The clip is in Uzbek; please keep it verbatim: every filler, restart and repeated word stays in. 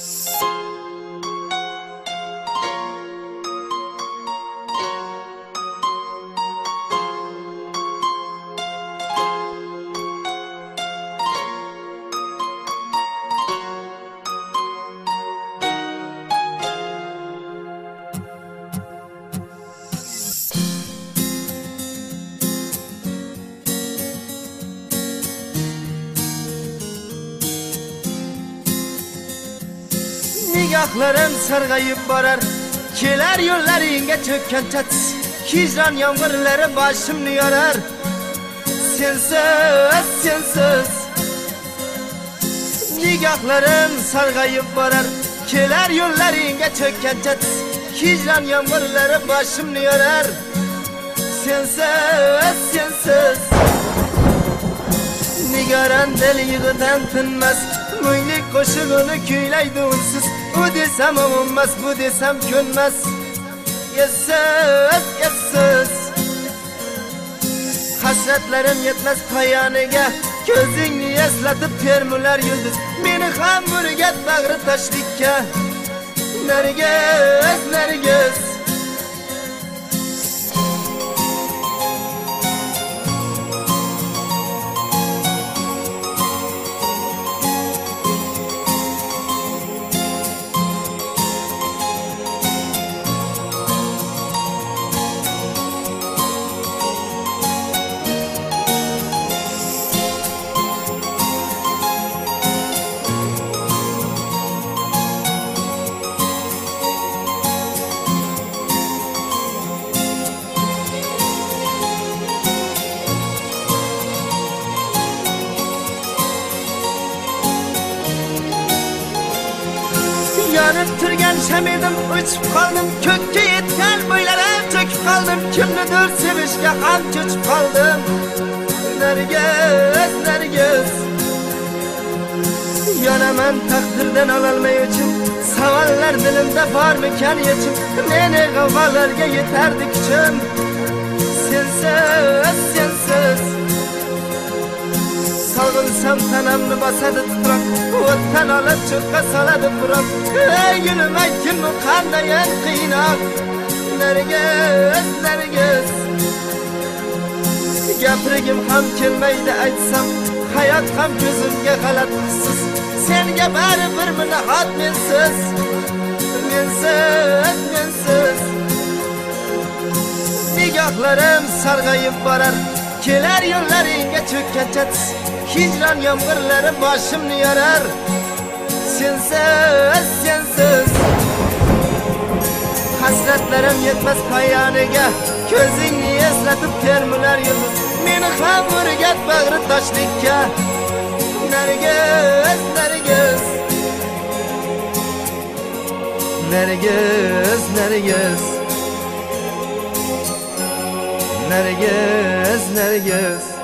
Nigohlarim sarg'ayib borar, kelar yo'llaringga cho'kkan chats. Hijron yomg'irlari boshimni yorar. Sensiz, sensiz. Nigohlarim sarg'ayib borar, kelar yo'llaringga cho'kkan chats. Hijron yomg'irlari boshimni yorar. Sensiz, sensiz. Nigaran dil yig'idan tinmas, Munglik qo'shig'ini kuylaydi unsiz. U desam o'nmas, bu desam ko'nmas. Yesiz, yesiz. Hasratlarim yetmas poyoniga, ko'zingni eslatib termular yulduz. Meni ham o'rgat bag'ri tashlikka. Nargiz, nargiz. Yanib turgan shamedim o'chib qoldim, ko'kka yetgan bo'ylarim cho'kib qoldim, kimnidir sevishga ham cho'chib qoldim. Nargiz, nargiz. Yonaman taqdirdan ololmay uchun, savollar dilimda bormikan yechim, meni g'avg'olarga yetardi kuchim. Sensiz, sensiz. Sog'insam tanamni bosadi titroq, o'tdan olib cho'qqa soladi puroq. Ey gulim aytgin bu qandayin qiynoq. Nargiz, nargiz. Gapirgim ham kelmaydi aytsam, hayot ham ko'zimga g'alat hissiz. Senga bari bir nihot mensiz. Mensiz, mensiz. Nigohlarim sarg'ayib borar, kelar yo'llaringga cho'kkan chats. Hijron yomg'irlari boshimni yorar. Sensiz, sensiz. Hasratlarim yetmas poyoniga, ko'zingni eslatib termular yulduz. Meni ham o'rgat bag'ri toshlikka. Nargiz, nargiz. Nargiz, nargiz. Nargiz, nargiz.